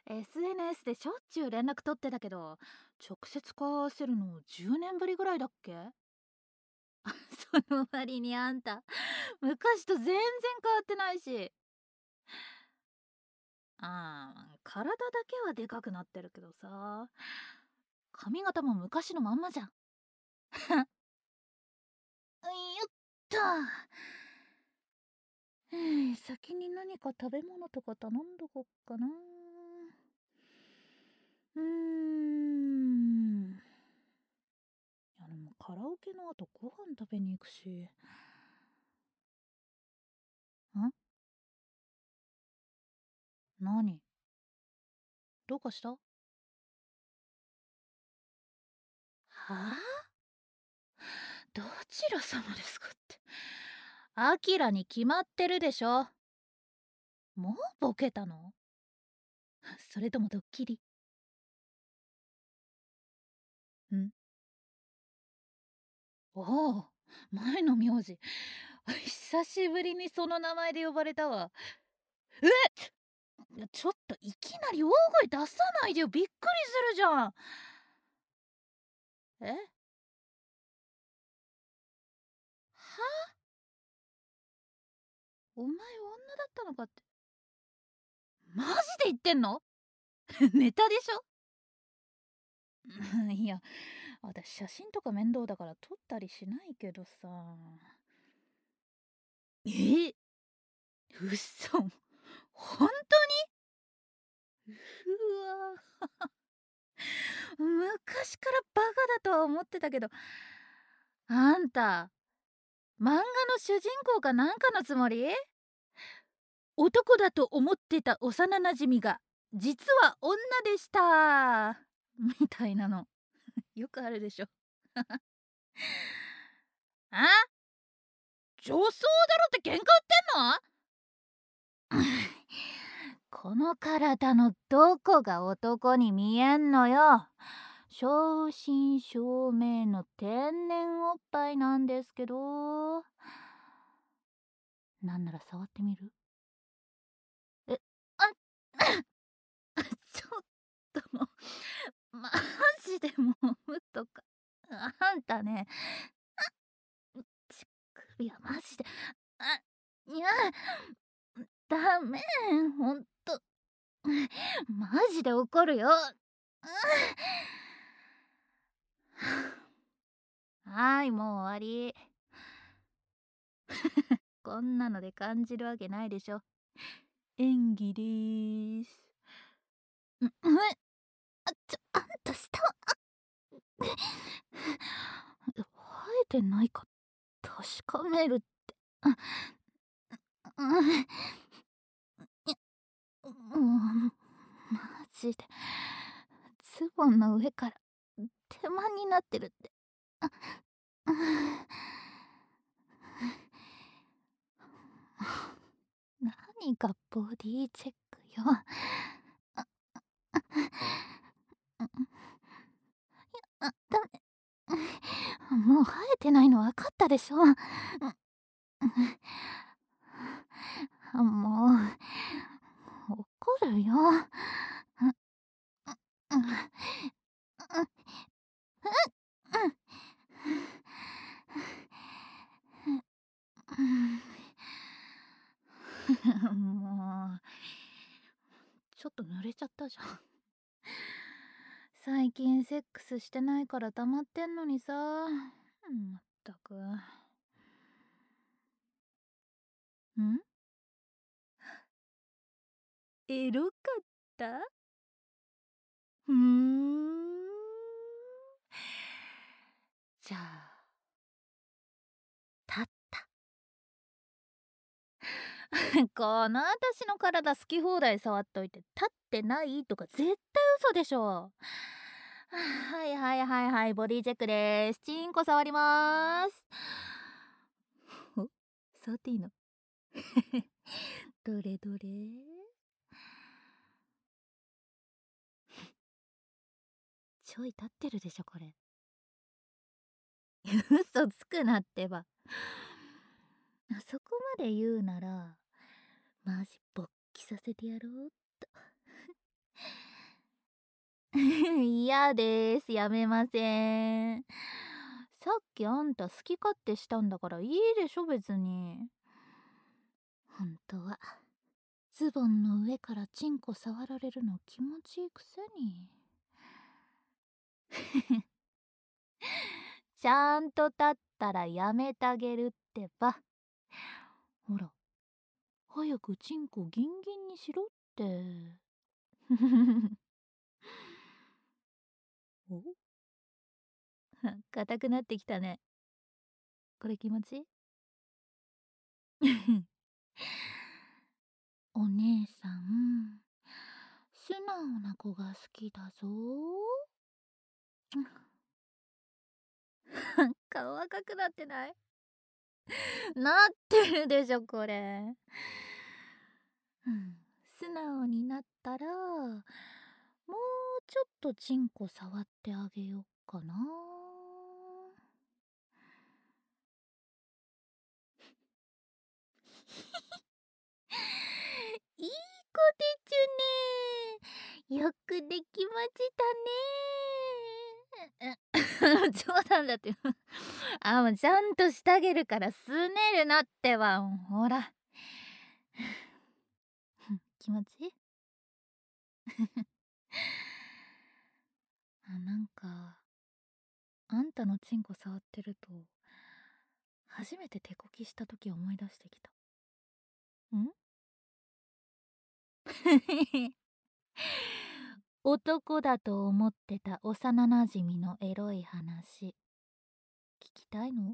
SNS でしょっちゅう連絡取ってたけど、直接顔合わせるの10年ぶりぐらいだっけ？その割にあんた、昔と全然変わってないし。体だけはでかくなってるけどさ、髪型も昔のまんまじゃん。よっと。先に何か食べ物とか頼んどこっかな。いやでもカラオケの後ご飯食べに行くし。何？どうかした？はあ？どちら様ですかって。アキラに決まってるでしょ。もうボケたの？それともドッキリ？ん？おお、前の名字。久しぶりにその名前で呼ばれたわ。ちょっといきなり大声出さないでよ。びっくりするじゃん。え？は？お前女だったのかって。マジで言ってんの？ネタでしょ？いや、私写真とか面倒だから撮ったりしないけどさ。え？嘘？本当に？うわ、昔からバカだとは思ってたけど、あんた漫画の主人公かなんかのつもり？男だと思ってた幼馴染が実は女でしたみたいなのよくあるでしょ。あ、女装だろって喧嘩売ってんの？この体のどこが男に見えんのよ。正真正銘の天然おっぱいなんですけど、なんなら触ってみる？え、あちょっともう、マジでもうとか。あんたね、乳首はマジで、いや、ダメ、ほんと、マジで怒るよ。はい、もう終わり。こんなので感じるわけないでしょ。演技でーす。あんた下は、生えてないか確かめるって。あ、うん、マジで、ズボンの上から手間になってるって。あ、うん、何がボディチェックよ。ダメ。もう生えてないの分かったでしょ。もう怒るよ。もうちょっと濡れちゃったじゃん。最近セックスしてないから溜まってんのにさ。まったく。エロかった？ふーん。じゃあ、立った。この私の体好き放題触っといて立ってないとか絶対嘘でしょ。はいはいはいはい、ボディチェックです。チンコ触りまーす。お、触っていいの？どれどれ？ちょい立ってるでしょこれ。嘘つくなってば。そこまで言うならマジ勃起させてやろうっと。 嫌です。やめません。さっきあんた好き勝手したんだからいいでしょ別に。本当はズボンの上からチンコ触られるの気持ちいいくせに。ちゃんと立ったらやめてあげるってば。ほら、早くチンコギンギンにしろって。お硬くなってきたね。これ気持ちいい？お姉さん、素直な子が好きだぞ。顔赤くなってない？なってるでしょこれ。素直になったらもうちょっとチンコ触ってあげよっかな。いい子でちゅね。よくできましたね。冗談だって。もうちゃんとしてあげるからすねるなってば。ほら。気持ちいい？なんかあんたのチンコ触ってると初めて手こきした時思い出してきた。ん男だと思ってた幼なじみのエロい話聞きたいの？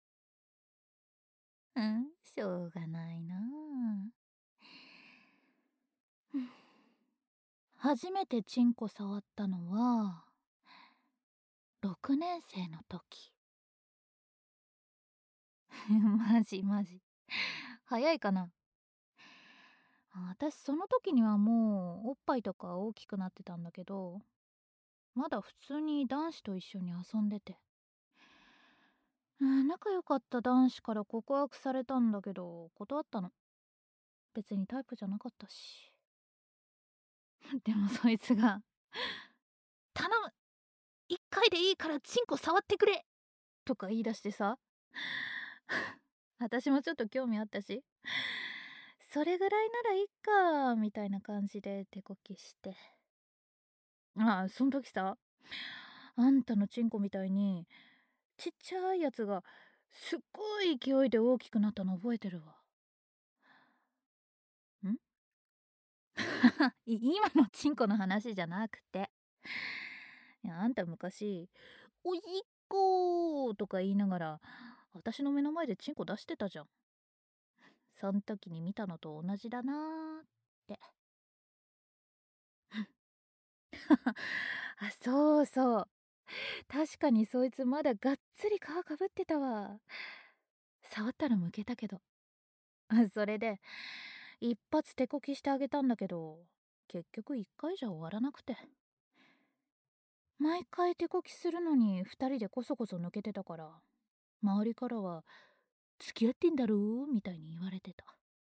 しょうがないな初めてチンコ触ったのは6年生の時。マジマジ早いかな。私その時にはもうおっぱいとか大きくなってたんだけど、まだ普通に男子と一緒に遊んでて、仲良かった男子から告白されたんだけど断ったの。別にタイプじゃなかったし。でもそいつが「頼む、一回でいいからチンコ触ってくれ!」とか言い出してさ。私もちょっと興味あったし、それぐらいならいいかみたいな感じで手こきして、そん時さ、あんたのチンコみたいにちっちゃいやつがすっごい勢いで大きくなったの覚えてるわ。ん今のチンコの話じゃなくて、いやあんた昔「おしっこ」とか言いながら私の目の前でチンコ出してたじゃん。そん時に見たのと同じだなーって。そうそう、確かにそいつまだがっつり皮かぶってたわ。触ったらむけたけど。それで一発手こきしてあげたんだけど、結局一回じゃ終わらなくて、毎回手こきするのに二人でこそこそ抜けてたから、周りからは付き合ってんだろうみたいに言われてた。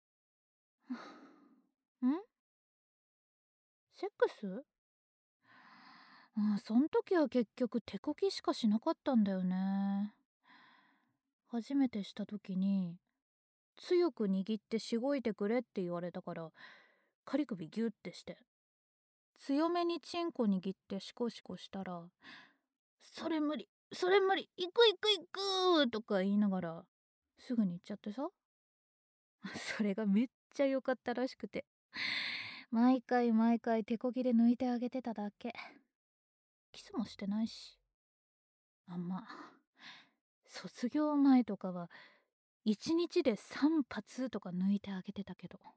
んセックス？そん時は結局手こきしかしなかったんだよね。初めてした時に強く握ってしごいてくれって言われたから、仮首ギュッてして強めにチンコ握ってシコシコしたら、それ無理それ無理、行く行く行くとか言いながらすぐに行っちゃってさ。それがめっちゃ良かったらしくて、毎回毎回手こぎで抜いてあげてただけ。キスもしてないし。まあ卒業前とかは1日で3発とか抜いてあげてたけど。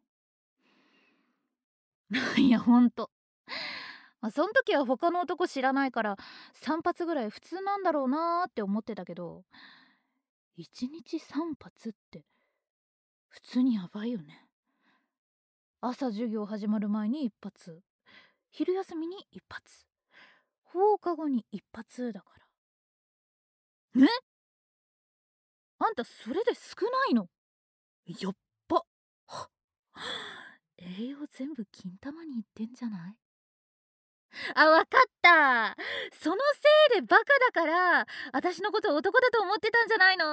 いやほんと、そん時は他の男知らないから3発ぐらい普通なんだろうなーって思ってたけど、1日3発って普通にやばいよね。朝授業始まる前に1発、昼休みに1発、放課後に1発だから。あんたそれで少ないの？やっば。は栄養全部金玉にいってんじゃない？ あ、わかった。そのせいでバカだから、私のこと男だと思ってたんじゃないの？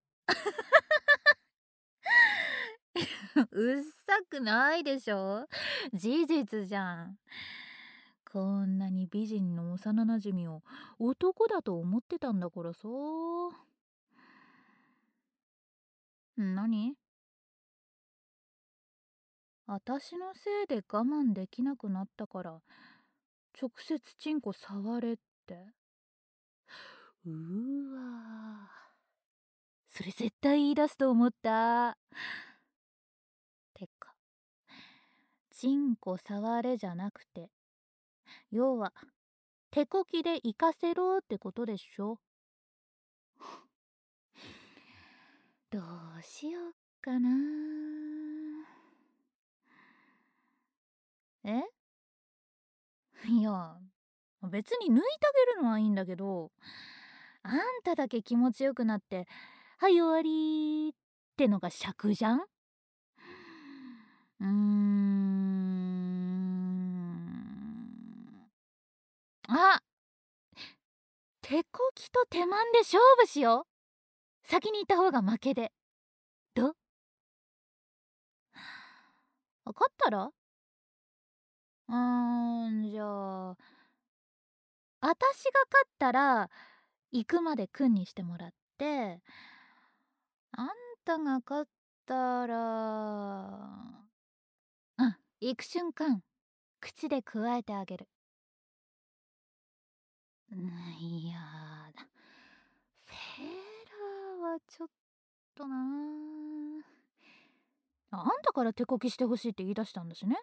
うっさくないでしょ。事実じゃん。こんなに美人の幼馴染を男だと思ってたんだからさ。何？私のせいで我慢できなくなったから直接チンコ触れって。うーわー、それ絶対言い出すと思った。てか、チンコ触れじゃなくて、要は手こきで行かせろってことでしょ。どうしよっかな。えいや、別に抜いてあげるのはいいんだけど、あんただけ気持ちよくなって「はい終わり」ってのが尺じゃん。あ、手こきと手間で勝負しよう。先に行った方が負けで。ど、分かったら、じゃあ私が勝ったら行くまで君にしてもらって、あんたが勝ったら、行く瞬間口でくわえてあげる。いやだ、フェラーはちょっとなあ。あんたから手こきしてほしいって言い出したんだしね。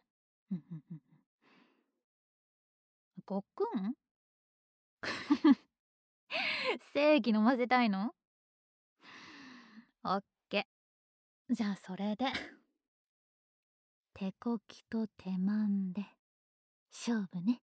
ごっくん正義飲ませたいの？オッケー、じゃあそれで手こきと手間で勝負ね。